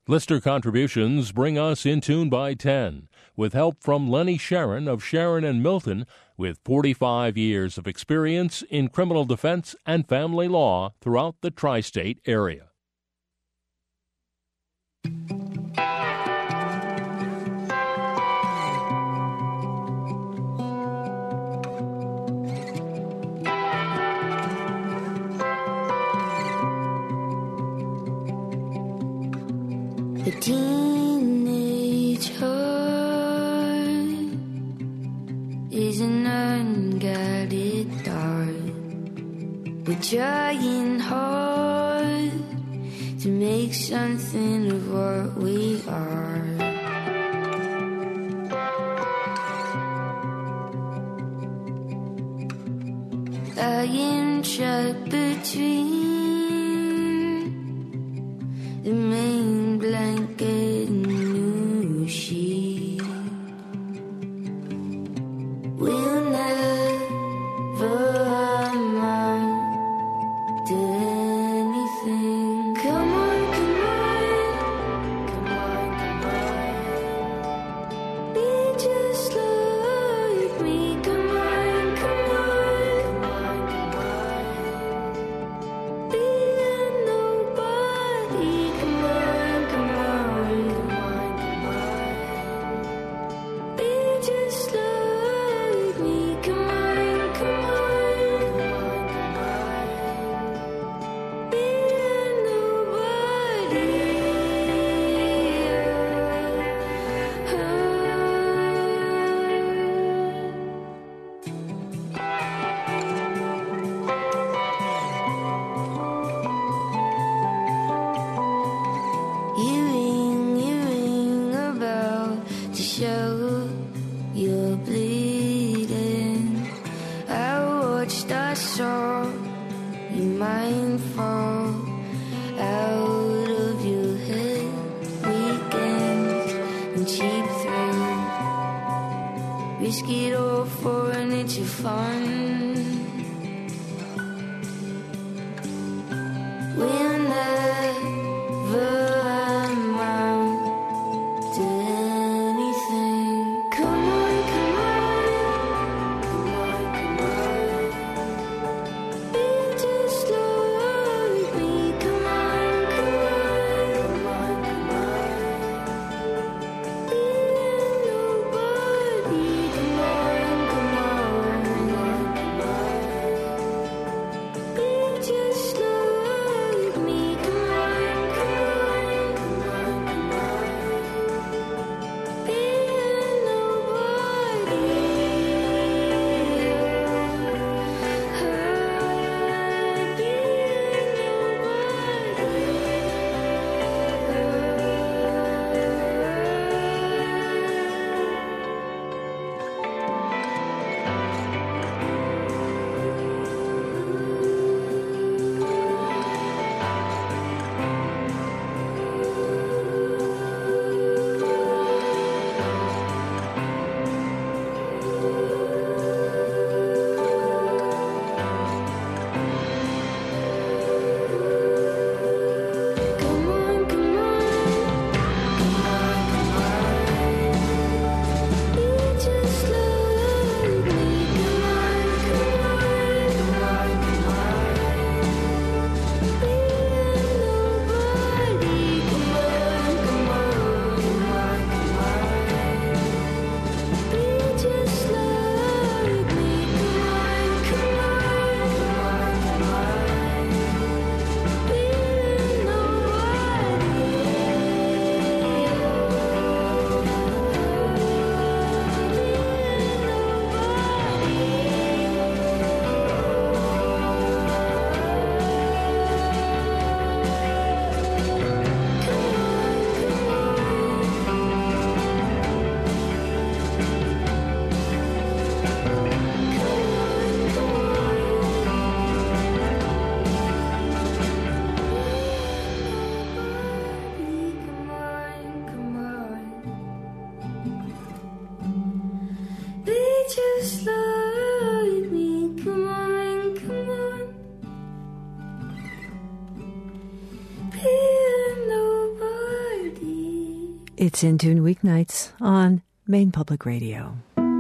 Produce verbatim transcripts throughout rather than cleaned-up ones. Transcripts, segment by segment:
Listener contributions bring us in tune by ten, with help from Lenny Sharon of Sharon and Milton, with forty-five years of experience in criminal defense and family law throughout the tri-state area. The teenage heart is an unguided dart. We're trying hard to make something of what we are. I am trapped between the main blanket and new sheet. We'll never amount to anything. Come on, come on, come on, come on. Be just like me. Come on, come on, come on, come on. Be a nobody. Come on, come on, come on, come on. Be just like me. Come on, come on, come on, come on. Be a nobody. You ring, you ring a bell to show you're bleeding. I watched, I saw your mind fall out of your head. Weekends and cheap thrills, risk it all for an inch of fun. We'll never amount to anything. Come on, come on, come on, come on. Be just like me. Come on, come on, come on, come on. Be a nobody. Come on, come on, come on. It's In Tune weeknights on Maine Public Radio.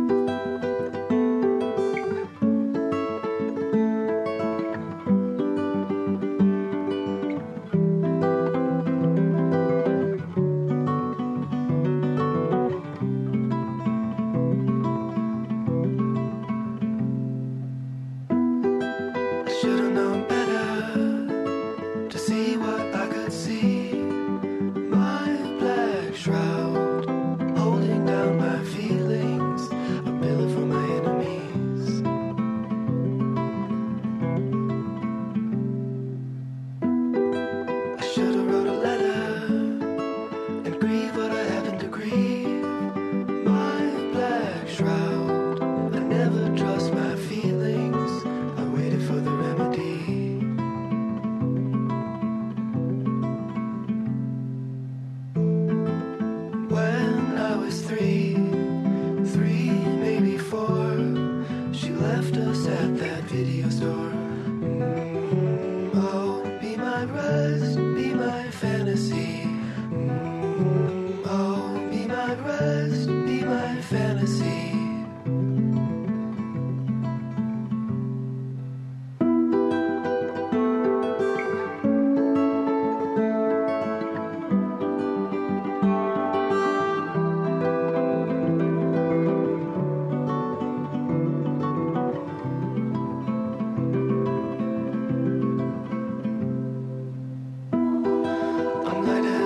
Should've known better to see what I could see. My black shroud holding down my feelings, a pillar for my enemies. I should've wrote a letter and grieve what I happened to grieve. My black shroud, I never trust my feelings. I waited for the remedy. When I was three, three, maybe four, she left us at that video store. Mm, oh, be my rest, be my fantasy. Mm, oh, be my rest, be my fantasy. I'm lightheaded.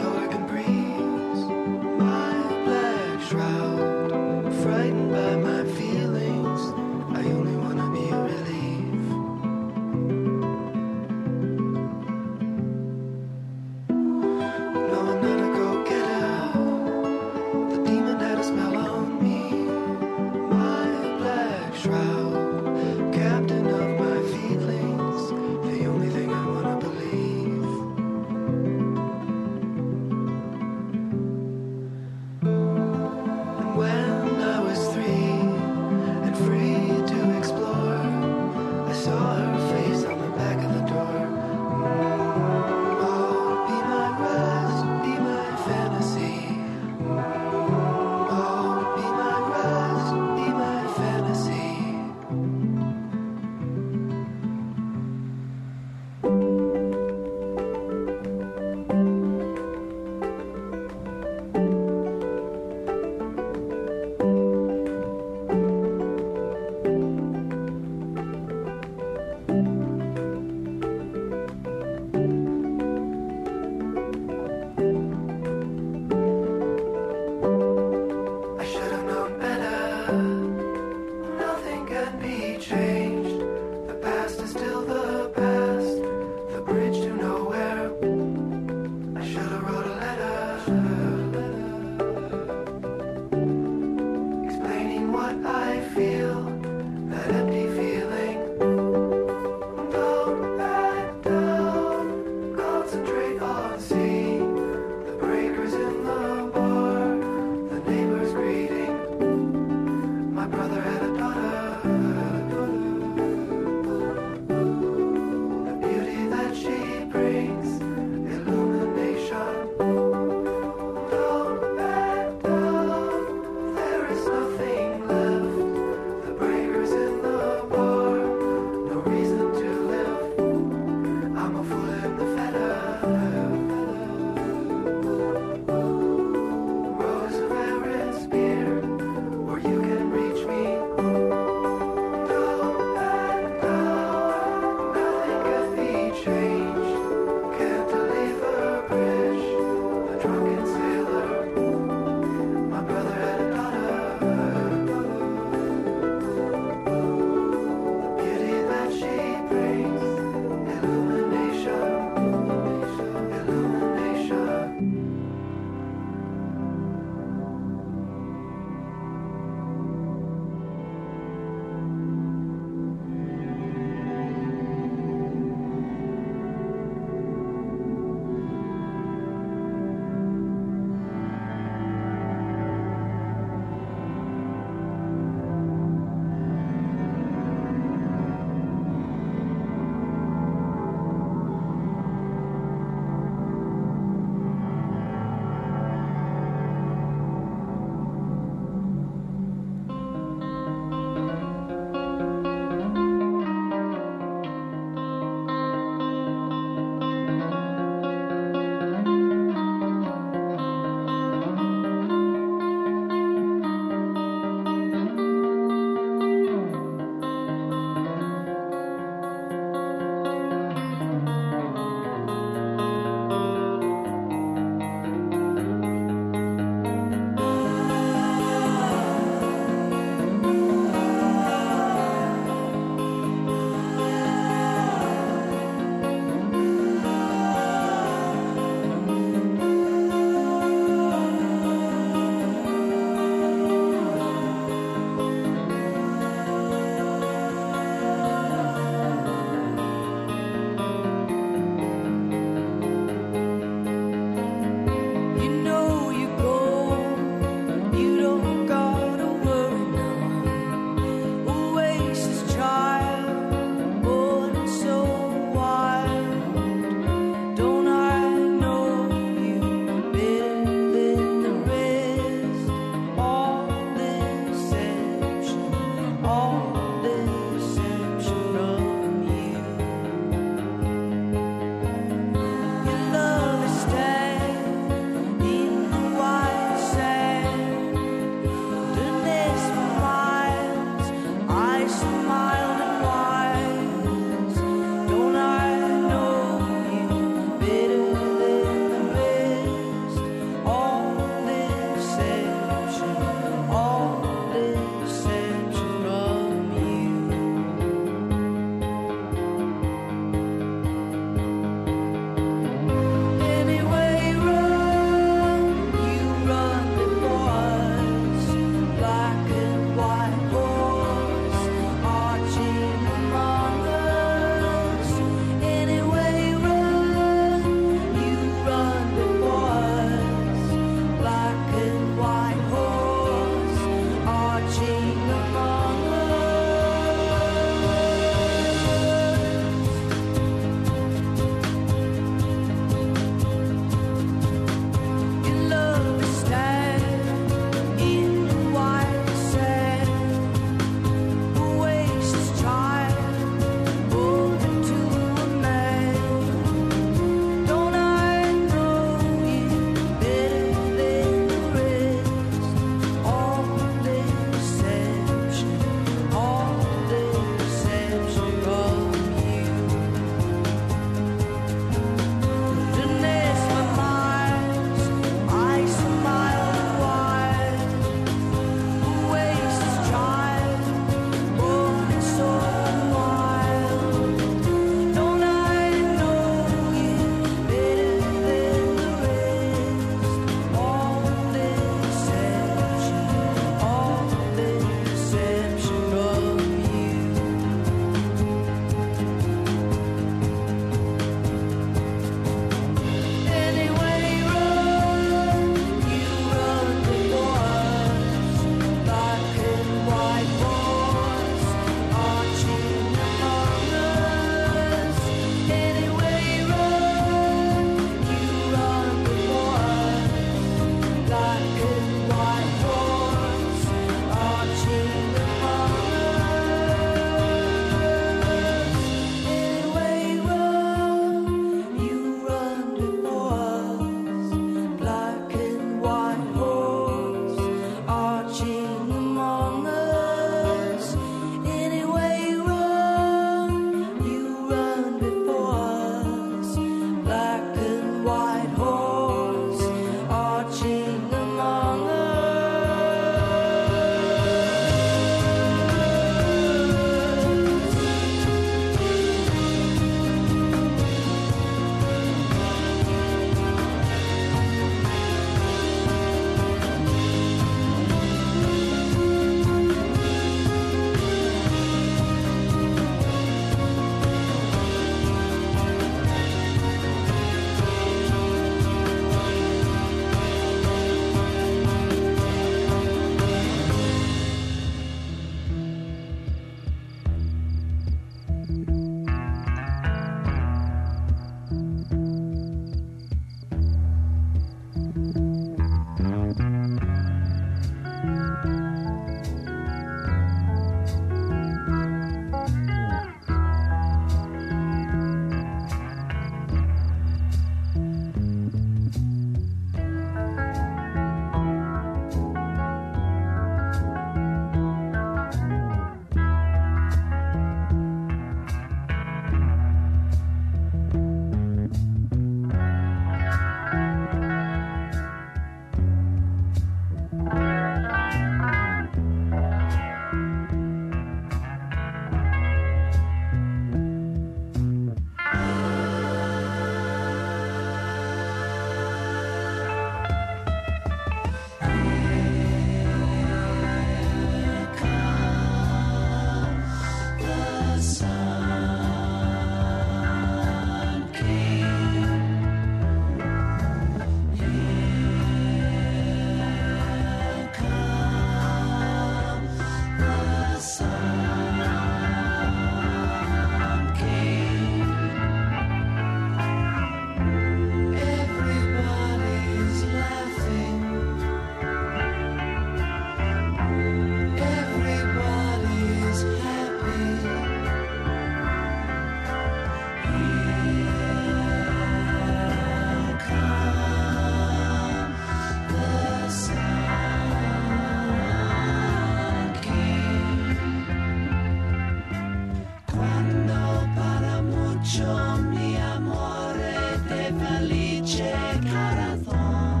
mucho, mi amore, te felice corazón.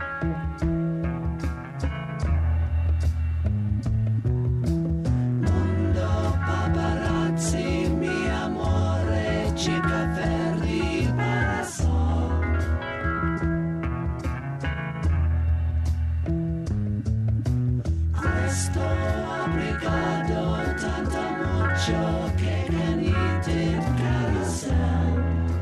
Mundo paparazzi, mi amore, chica verdi parasol. Questo obrigado tanto mucho che canite carousel.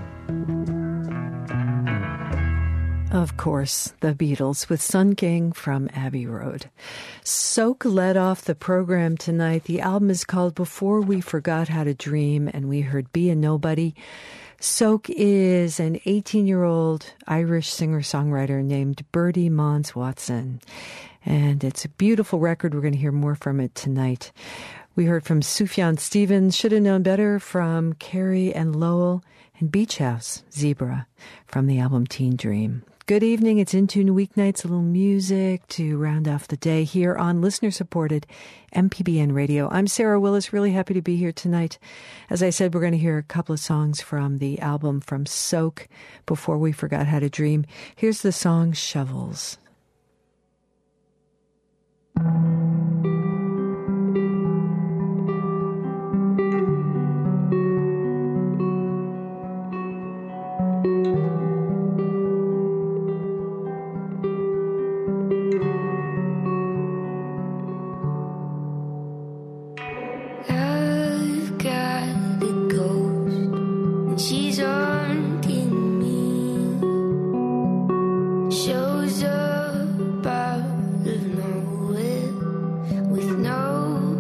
Of course, the Beatles with Sun King from Abbey Road. Soak led off the program tonight. The album is called Before We Forgot How to Dream, and we heard Be a Nobody. Soak is an eighteen-year-old Irish singer-songwriter named Bertie Mons Watson. And it's a beautiful record. We're going to hear more from it tonight. We heard from Sufjan Stevens, Should Have Known Better, from Carrie and Lowell, and Beach House, Zebra, from the album Teen Dream. Good evening. It's In Tune Weeknights, a little music to round off the day here on listener-supported M P B N Radio. I'm Sarah Willis, really happy to be here tonight. As I said, we're going to hear a couple of songs from the album from Soak, Before We Forgot How to Dream. Here's the song Shovels. I've got a ghost, and she's haunting me. Shows up out of nowhere with no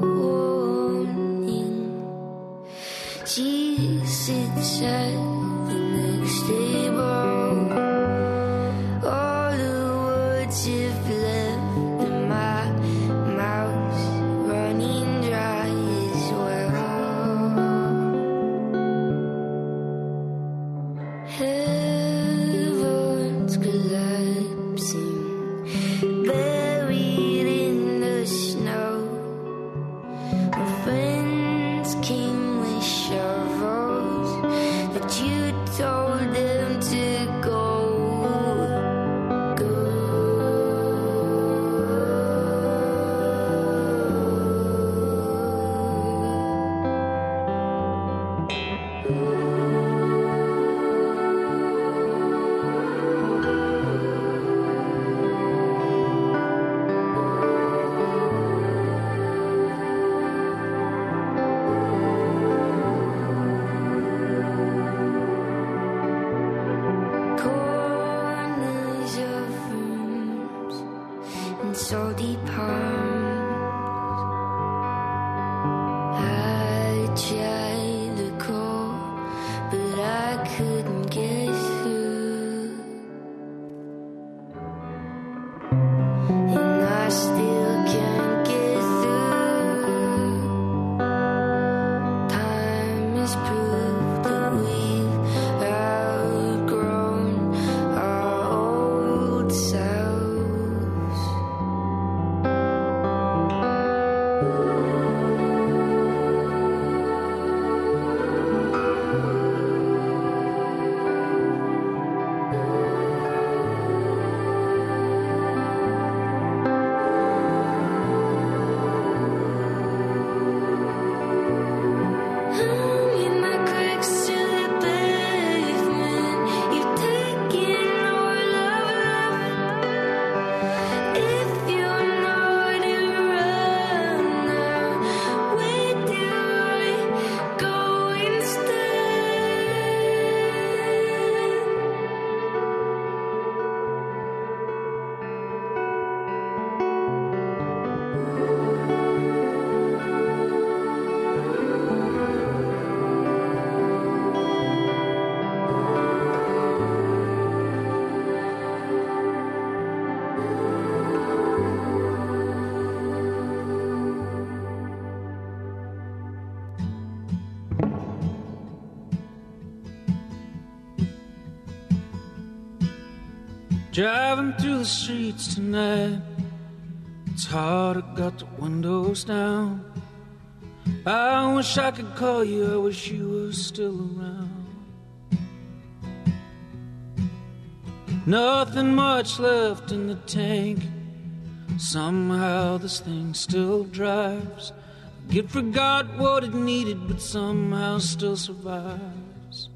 warning. She sits at the next table. All the words have left in my mouth, running dry as well. Heaven's collapsing, buried in the snow. My friends came with shovels, but you told them to go, go. Corners of rooms and salty palms. I tried to call, but I couldn't get through. And I still can't get through. Time has proved that we've outgrown our old selves. In the cracks to the pavement, you've taken all of love. If you're not around now, where do I go instead? Driving through the streets tonight, it's hard, I got the windows down. I wish I could call you, I wish you were still around. Nothing much left in the tank. Somehow this thing still drives. It forgot what it needed, but somehow still survives.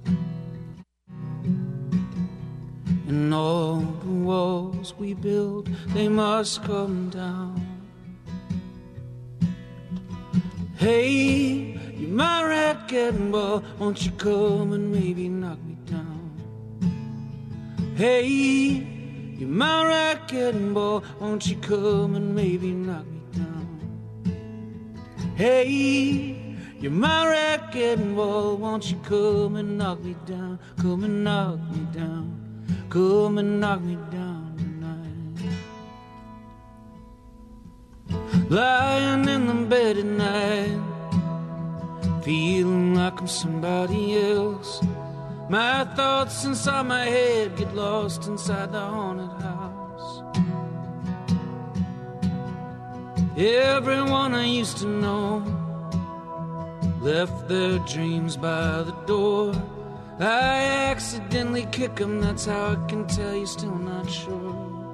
And all the walls we build, they must come down. Hey, you're my racquet ball, won't you come and maybe knock me down? Hey, you're my racquet ball, won't you come and maybe knock me down? Hey, you're my racquet ball, won't you come and knock me down? Come and knock me down. Come and knock me down tonight. Lying in the bed at night, feeling like I'm somebody else. My thoughts inside my head get lost inside the haunted house. Everyone I used to know left their dreams by the door. I accidentally kick them, that's how I can tell you're still not sure.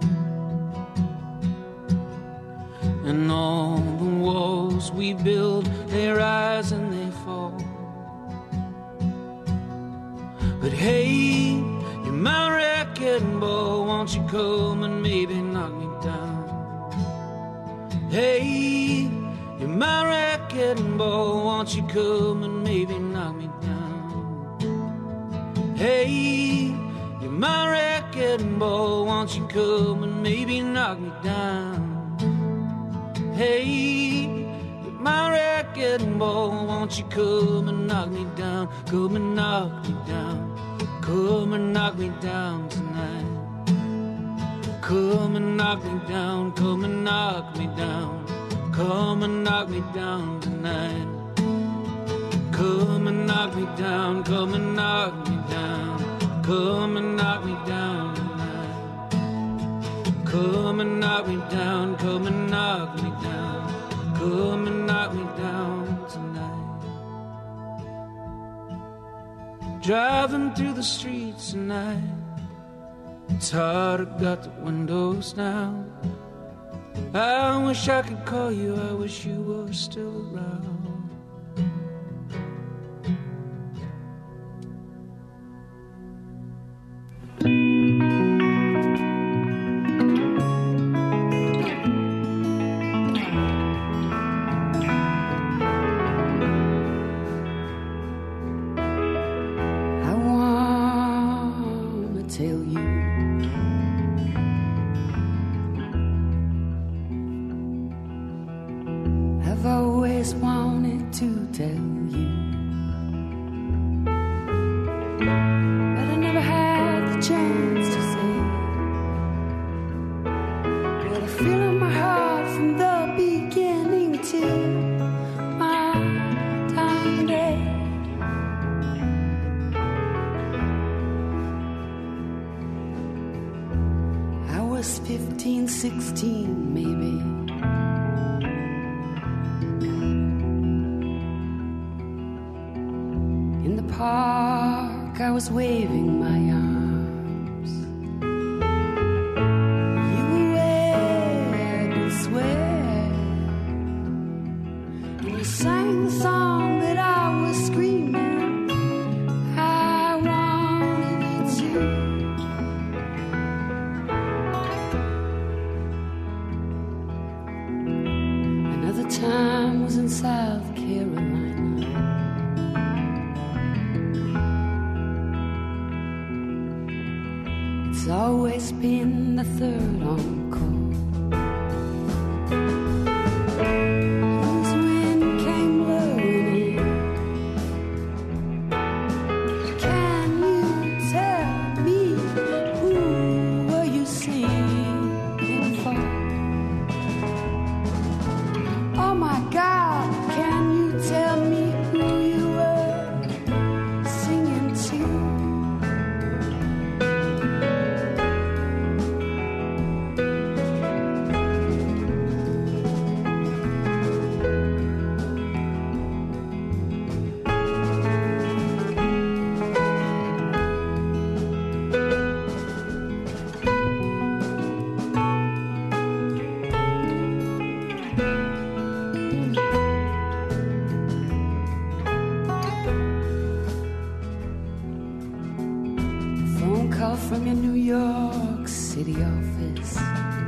And all the walls we build, they rise and they fall. But hey, you're my racquet ball, won't you come and maybe knock me down? Hey, you're my racquet ball, won't you come and maybe knock me down? Hey, you're my racquet ball, won't you come and maybe knock me down? Hey, you're my racquet ball, won't you come and knock me down? Come and knock me down. Come and knock me down tonight. Come and knock me down. Come and knock me down. Come and knock me down tonight. Come and knock me down. Come and knock me down. Come and knock me down tonight. Come and knock me down. Come and knock me down. Come and knock me down tonight. Driving through the streets tonight, it's hard, I got the windows down. I wish I could call you, I wish you were still around. Waving my arms, you were wet and sweat, and you sang the song that I was screaming. I wanted it too. Another time was in South Carolina. It's always been the third on call. Whose wind came blowing in? Can you tell me who were you singing for? Oh my God, can you tell me who you were singing to? call from your New York City office.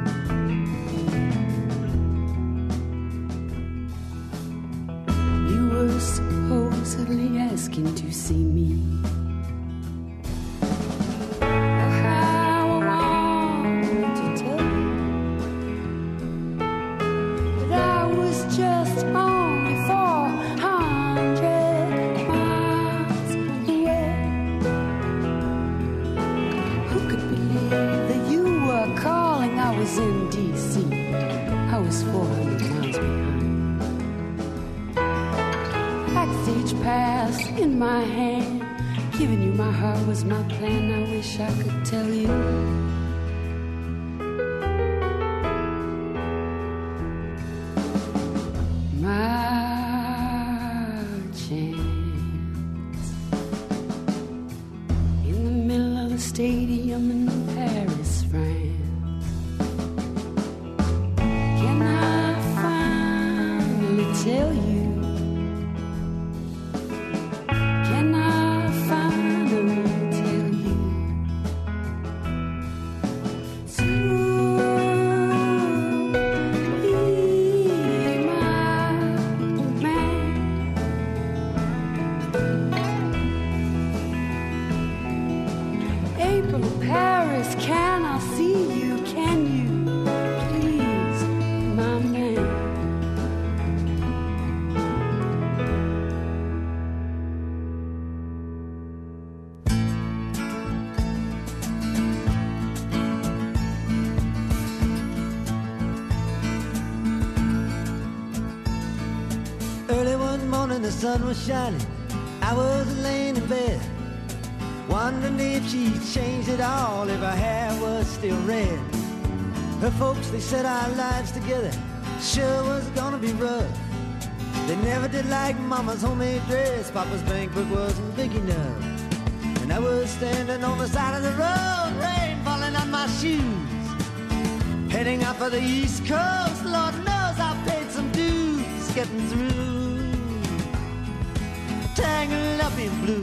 You were supposedly asking to see me. In my hand, giving you my heart was my plan. I wish I could tell you. My chance in the middle of the stadium in Paris, France. Can I finally tell you? The sun was shining, I was laying in bed, wondering if she'd changed it all, if her hair was still red. Her folks, they said our lives together sure was gonna be rough. They never did like Mama's homemade dress, Papa's bank book wasn't big enough. And I was standing on the side of the road, rain falling on my shoes, heading out for the East Coast. Lord knows I paid some dues getting through. Tangled up in blue.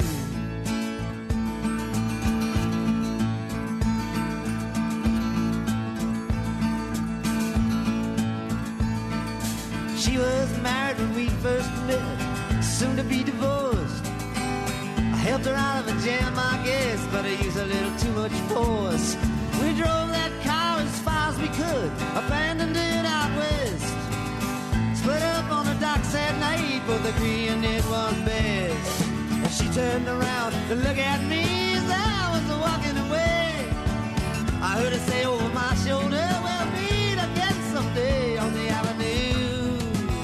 She was married when we first met, soon to be divorced. I helped her out of a jam, I guess, but I used a little too much force. We drove that car as far as we could, abandoned it out west. Split up on the docks that night, both agreeing it was best. And she turned around to look at me as I was walking away. I heard her say over my shoulder, we'll meet again someday on the avenue,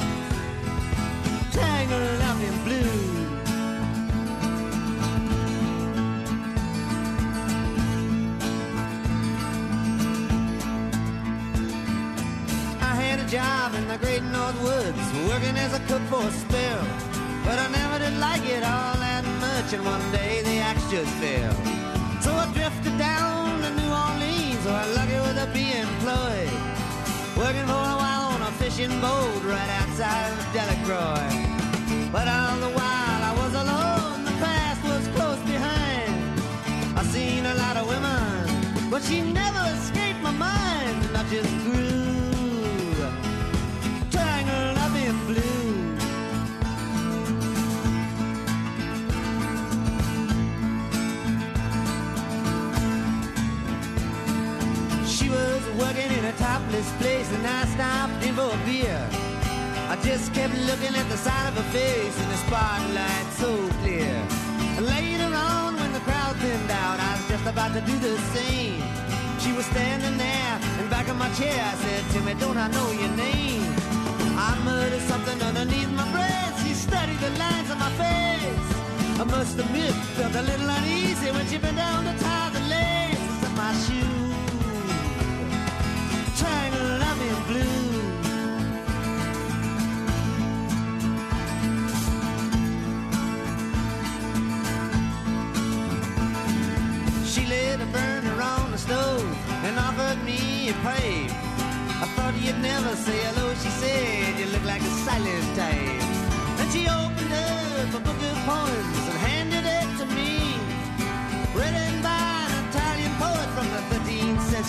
tangled up in blue. I had a job in the great North Woods, working as a cook for a spell. But I never did like it all that much, and one day the axe just fell. So I drifted down to New Orleans, where I'm lucky with to be employed, working for a while on a fishing boat right outside of Delacroix. But all the while I was alone, the past was close behind. I seen a lot of women, but she never escaped my mind, and I just grew tangled up in blue. Working in a topless place, and I stopped in for a beer. I just kept looking at the side of her face in the spotlight so clear. And later on, when the crowd thinned out, I was just about to do the same. She was standing there in back of my chair. I said, Timmy, don't I know your name? I muttered something underneath my breath. She studied the lines on my face. I must admit, felt a little uneasy when she bent down to tie the laces of my shoes, tangled up in blue. She lit a burner on the stove and offered me a pipe. I thought you'd never say hello, she said, you look like a silent type. And she opened up a book of poems and handed it to me, written by an Italian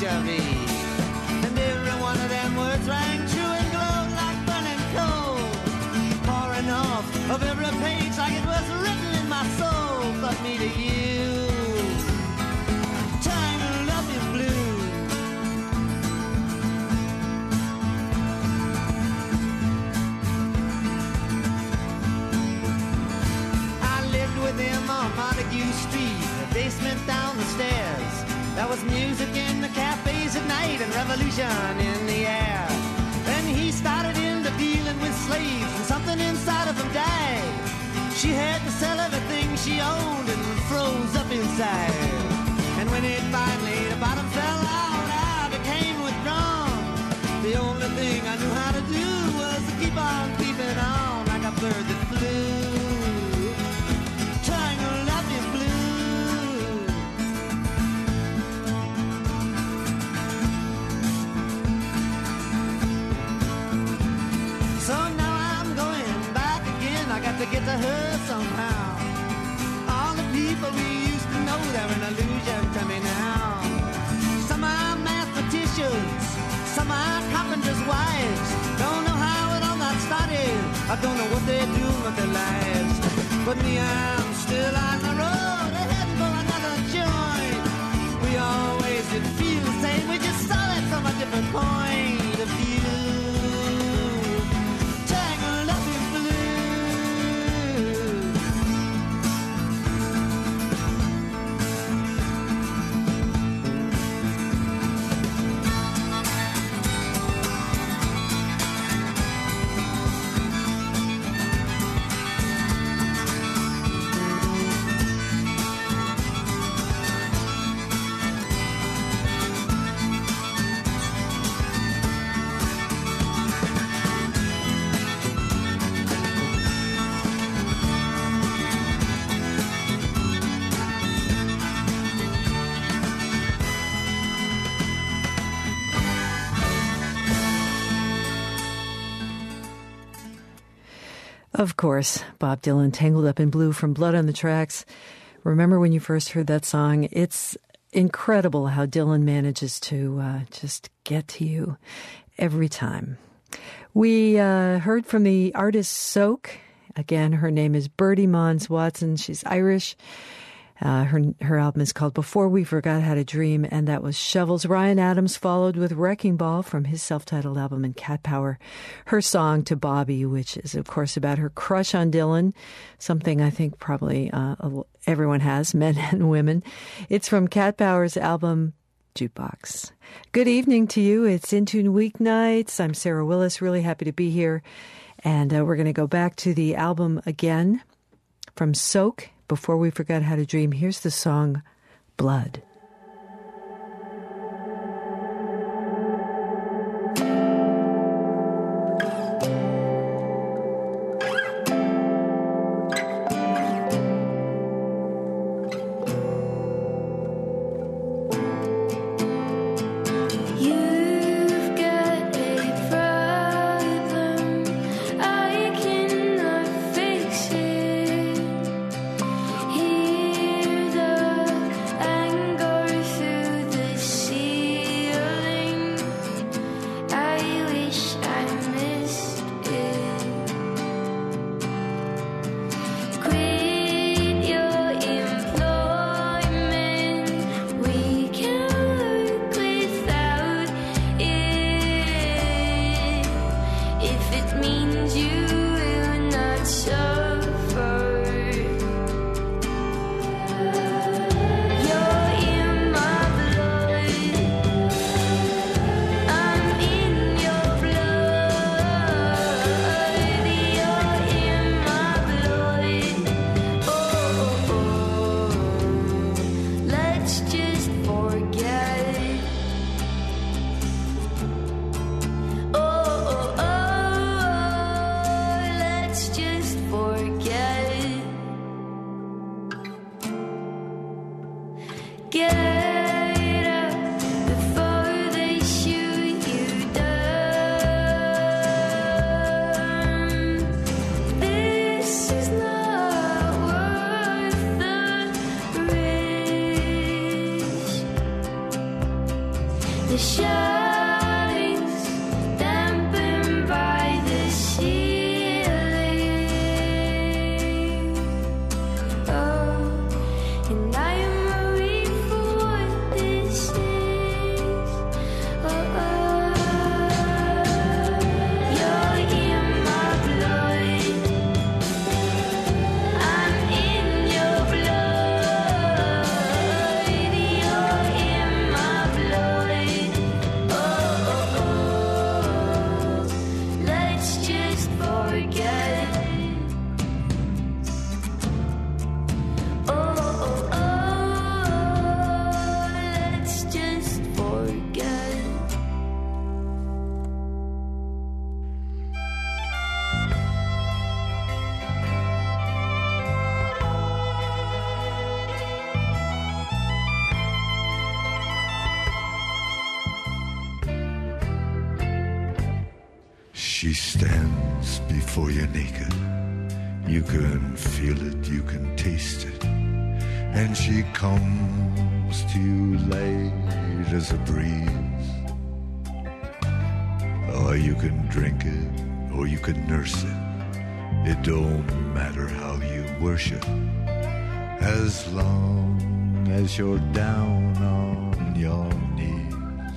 butchery. And every one of them words rang true and glowed like burning coal, pouring off of every page like it was written in my soul. But me to you, tangled up in blue. I lived with him on Montague Street, the basement down the stairs. There was music in the cafes at night and revolution in the air. Then he started into dealing with slaves and something inside of him died. She had to sell everything she owned and froze up inside. And when it finally, the bottom fell out, I became withdrawn. The only thing I knew how to do was to keep on keeping on like a bird that flew, tangled up in blue. So now I'm going back again. I got to get to her somehow. All the people we used to know, they're an illusion to me now. Some are mathematicians, some are carpenters' wives. Don't know how it all got started, I don't know what they're doing with their lives. But me, I'm still on the road, heading for another joint. We always did feel the same, we just saw it from a different point of view. Tangled up in blue. Of course, Bob Dylan, Tangled Up in Blue from Blood on the Tracks. Remember when you first heard that song? It's incredible how Dylan manages to uh, just get to you every time. We uh, heard from the artist Soak. Again, her name is Bertie Mons Watson. She's Irish. Uh, her her album is called Before We Forgot How to Dream, and that was Shovels. Ryan Adams followed with Wrecking Ball from his self-titled album, and Cat Power, her song to Bobby, which is, of course, about her crush on Dylan, something I think probably uh, everyone has, men and women. It's from Cat Power's album, Jukebox. Good evening to you. It's In Tune Weeknights. I'm Sarah Willis, really happy to be here. And uh, we're going to go back to the album again from Soak. Before We Forgot How to Dream, here's the song, Blood. the shines dampened by the ceiling. Oh, and I am worried for what this is. Oh, oh, you're in my blood. I'm in your blood. You're in my blood. Oh, oh, oh. Let's just forget. Oh, oh, oh. Let's just forget. She stands before you naked. You can feel it, you can taste it. And she comes to you light as a breeze. Or you can drink it, or you can nurse it. It don't matter how you worship, as long as you're down on your knees.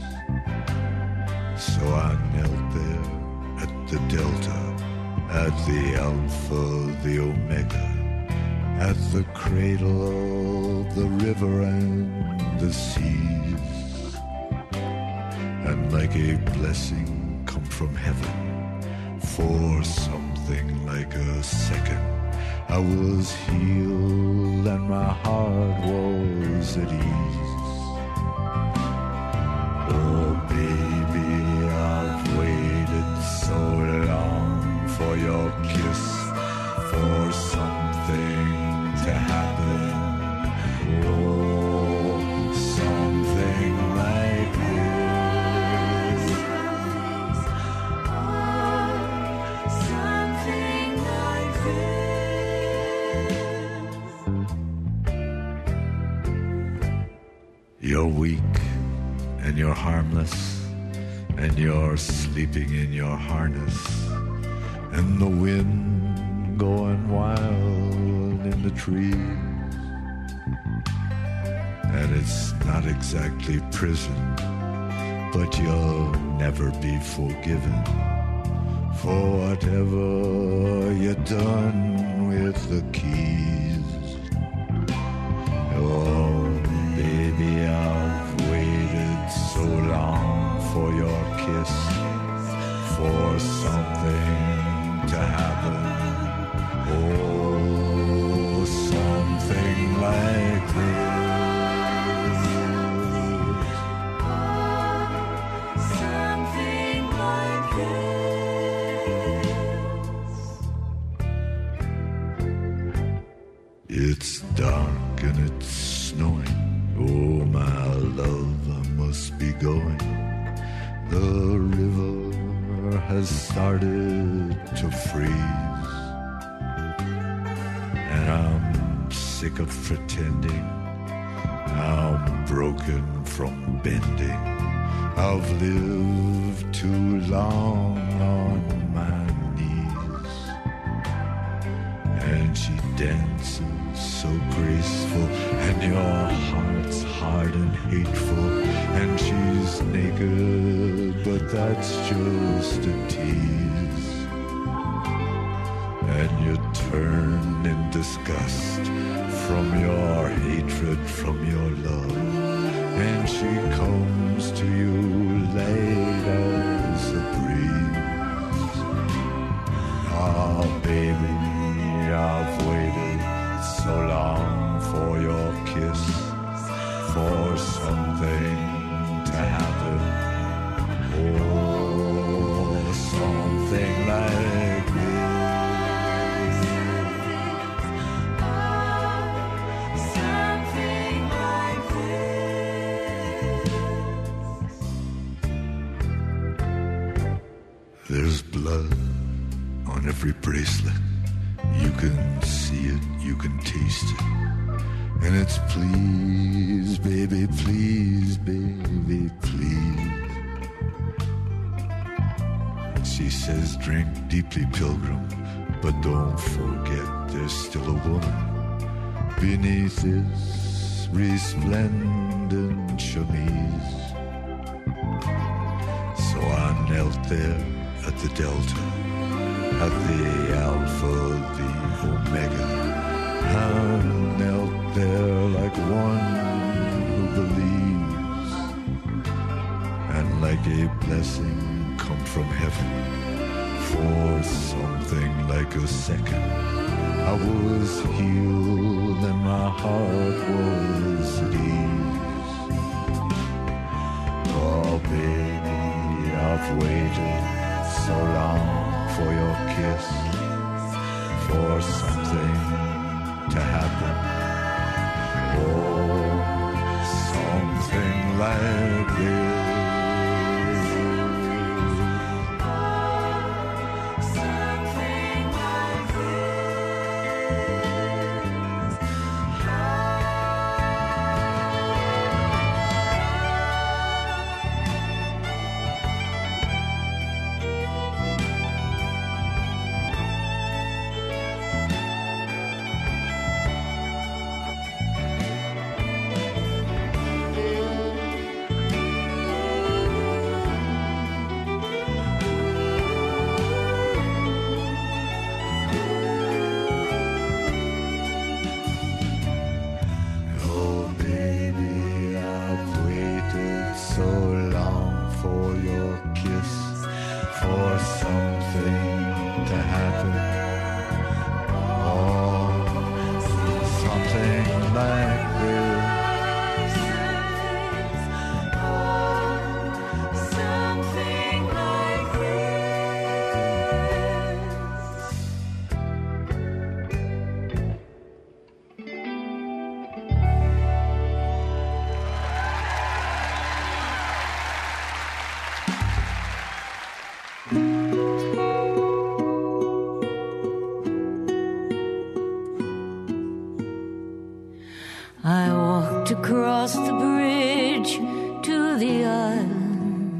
So I knelt there at the delta, at the alpha, the omega, at the cradle of the river and the seas. And like a blessing come from heaven, for something like a second, I was healed and my heart was at ease. Oh baby, I've waited so long for your kiss, for something to happen. Oh, something like this. Something like this. You're weak and you're harmless, and you're sleeping in your harness, and the wind going wild in the trees. And it's not exactly prison, but you'll never be forgiven for whatever you done with the keys. Oh, baby, I've waited so long for your kiss, for something to happen. Oh, something like this. Something like this. It's dark and it's snowing. Oh, my love, I must be going. The river has started to freeze, and I'm sick of pretending. I'm broken from bending. I've lived too long on my knees. And she dances so graceful, and your heart's hard and hateful, and she's naked, but that's just a tease. And you turn in disgust from your hatred, from your love, and she comes to you late as a breeze. Ah, baby, I've waited so long for your kiss, for something to happen. Oh, something like this. Something like this. There's blood on every bracelet. You can see it, you can taste it. And it's please, baby, please, baby, please. She says, drink deeply, pilgrim, but don't forget there's still a woman beneath this resplendent chemise. So I knelt there at the delta, at the alpha, the omega. I knelt there like one who believes, and like a blessing come from heaven. For something like a second, I was healed and my heart was at ease. Oh baby, I've waited so long for your kiss, for something to happen. Oh, something like this. I walked across the bridge to the island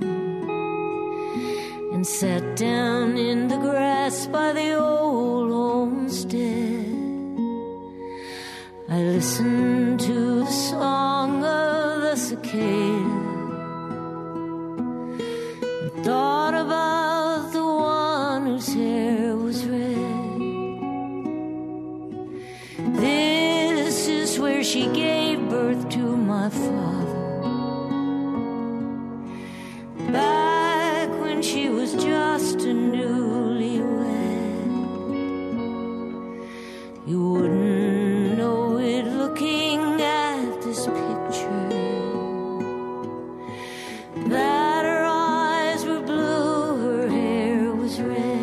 and sat down in the grass by the old homestead. I listened to the song of the cicada and thought about the one whose hair was red. This is where she gave birth to my father, back when she was just a newlywed. You wouldn't know it looking at this picture, that her eyes were blue, her hair was red.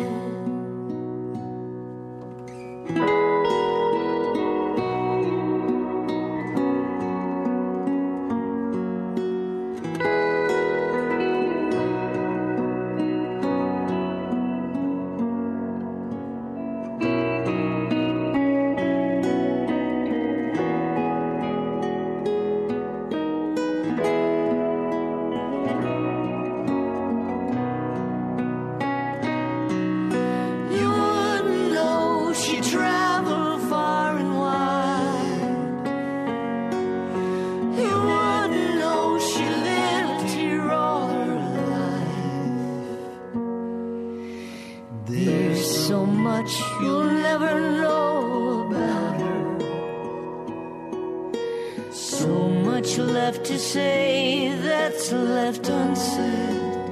You'll never know about her. So much left to say that's left unsaid.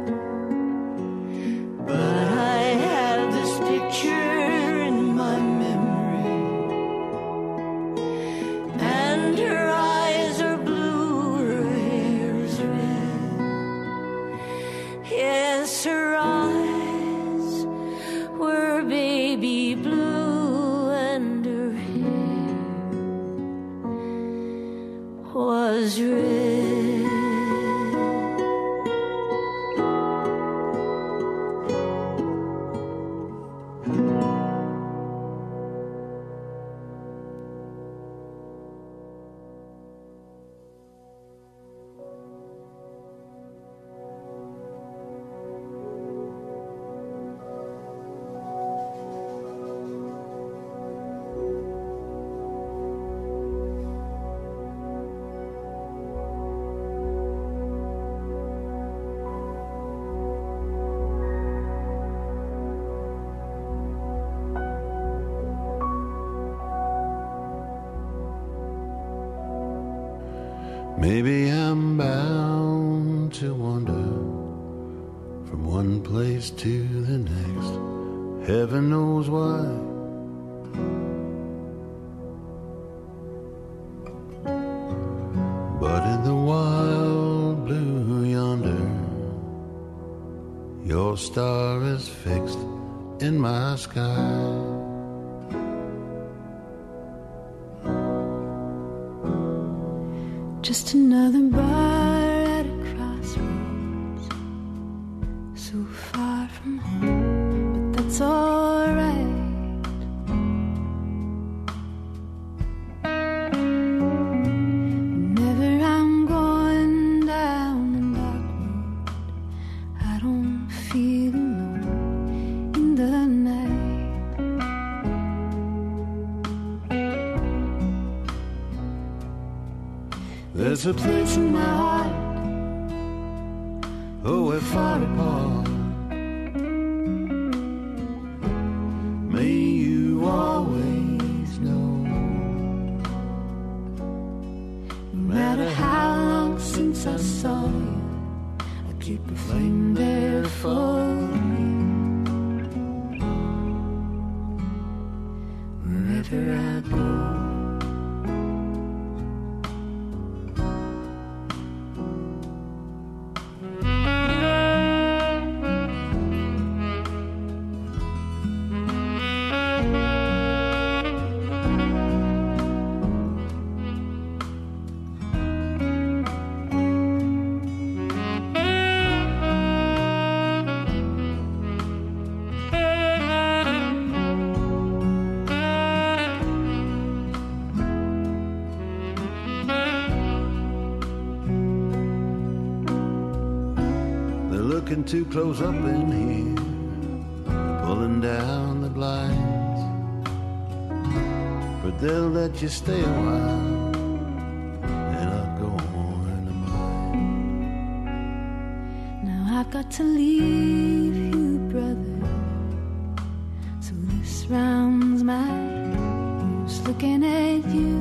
But I have this picture in my memory, and her eyes are blue, her hair is red. Yes, her eyes were baby blue, and her hair was red. Maybe I'm bound to wander from one place to the next. Heaven knows why. But in the wild blue yonder, your star is fixed in my sky. Just another bar at a crossroads, so far from home, but that's alright. Whenever I'm going down the dark road, I don't feel alone in the night. There's a place in my heart, oh, we're far apart. May you always know, No matter how long since I saw you, I keep a flame there for you. Wherever I go, looking too close up in here, pulling down the blinds, but they'll let you stay a while and I'll go on to mine. now I've got to leave you, brother, so this round's mine. Who's looking at you?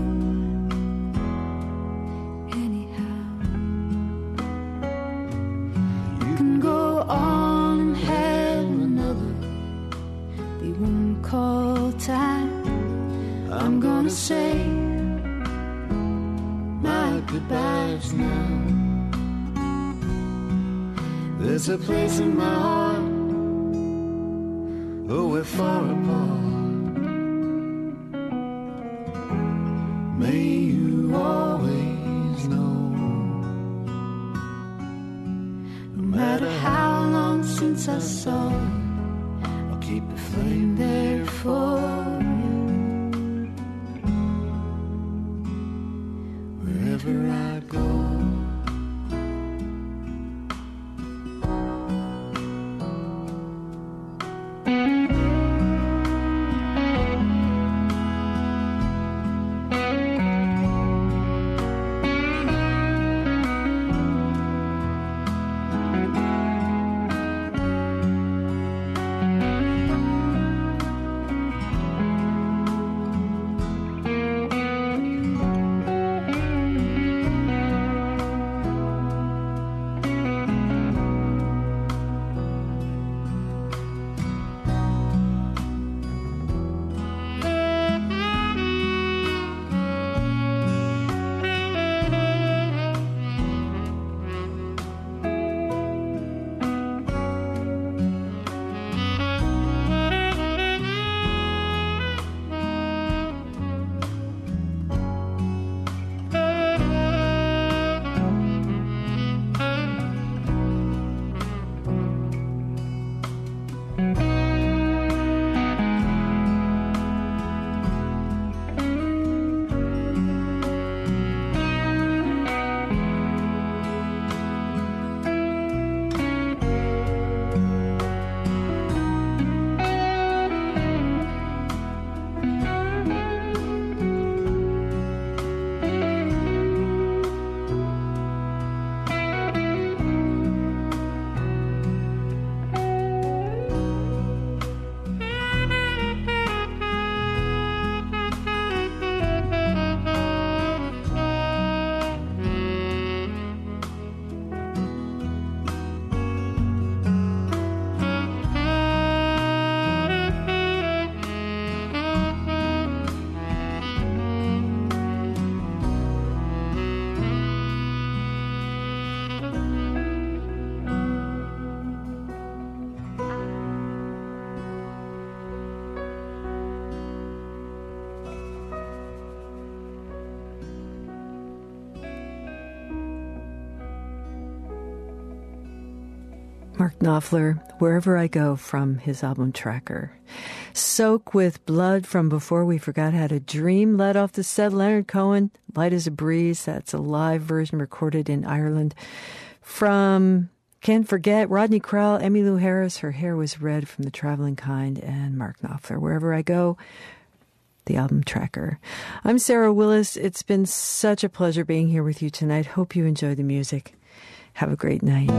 On and have another, they won't call time. I'm gonna say my goodbyes now. There's a place in my heart, oh, we're far apart. May you always know, no matter how long since I saw you, I'll keep the flame there for you. Wherever I go, Mark Knopfler, Wherever I Go, from his album Tracker. Soak with Blood from Before We Forgot How to Dream, led off the set. Leonard Cohen, Light as a Breeze. That's a live version recorded in Ireland. From Can't Forget, Rodney Crowell, Emmylou Harris, Her Hair Was Red, from The Traveling Kind, and Mark Knopfler, Wherever I Go, the album Tracker. I'm Sarah Willis. It's been such a pleasure being here with you tonight. Hope you enjoy the music. Have a great night.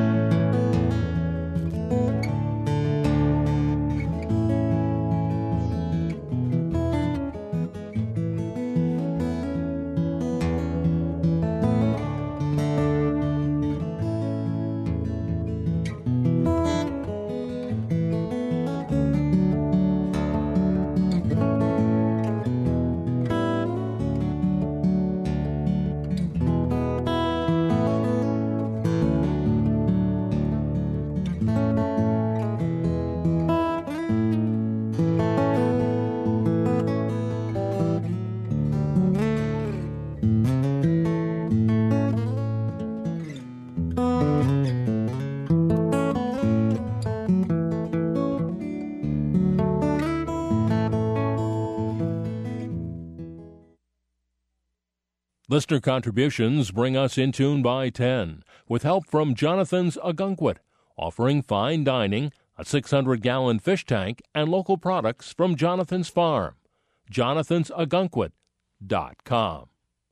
Listener contributions bring us in tune by ten, with help from Jonathan's Ogunquit, offering fine dining, a six hundred gallon fish tank, and local products from Jonathan's Farm. jonathans ogunquit dot com.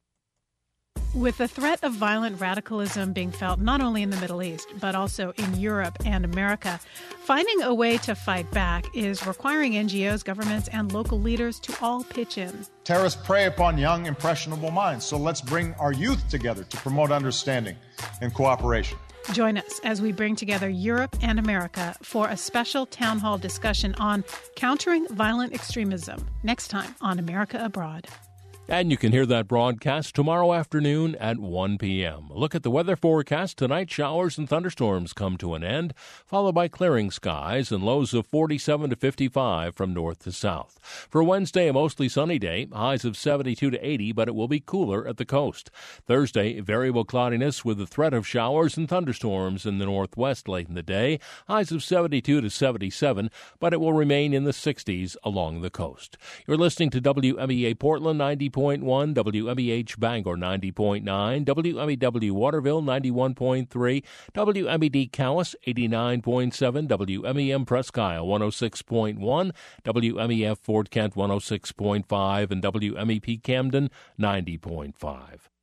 With the threat of violent radicalism being felt not only in the Middle East, but also in Europe and America, finding a way to fight back is requiring N G Os, governments, and local leaders to all pitch in. Terrorists prey upon young, impressionable minds, so let's bring our youth together to promote understanding and cooperation. Join us as we bring together Europe and America for a special town hall discussion on countering violent extremism, next time on America Abroad. And you can hear that broadcast tomorrow afternoon at one p.m. Look at the weather forecast tonight. Showers and thunderstorms come to an end, followed by clearing skies and lows of forty-seven to fifty-five from north to south. For Wednesday, a mostly sunny day, highs of seventy-two to eighty, but it will be cooler at the coast. Thursday, variable cloudiness with the threat of showers and thunderstorms in the northwest late in the day, highs of seventy-two to seventy-seven, but it will remain in the sixties along the coast. You're listening to W M E A Portland ninety point one, W M E H Bangor ninety point nine, W M E W Waterville ninety-one point three, W M E D Cowes eighty-nine point seven, W M E M Presque Isle one oh six point one, W M E F Fort Kent one oh six point five, and W M E P Camden ninety point five.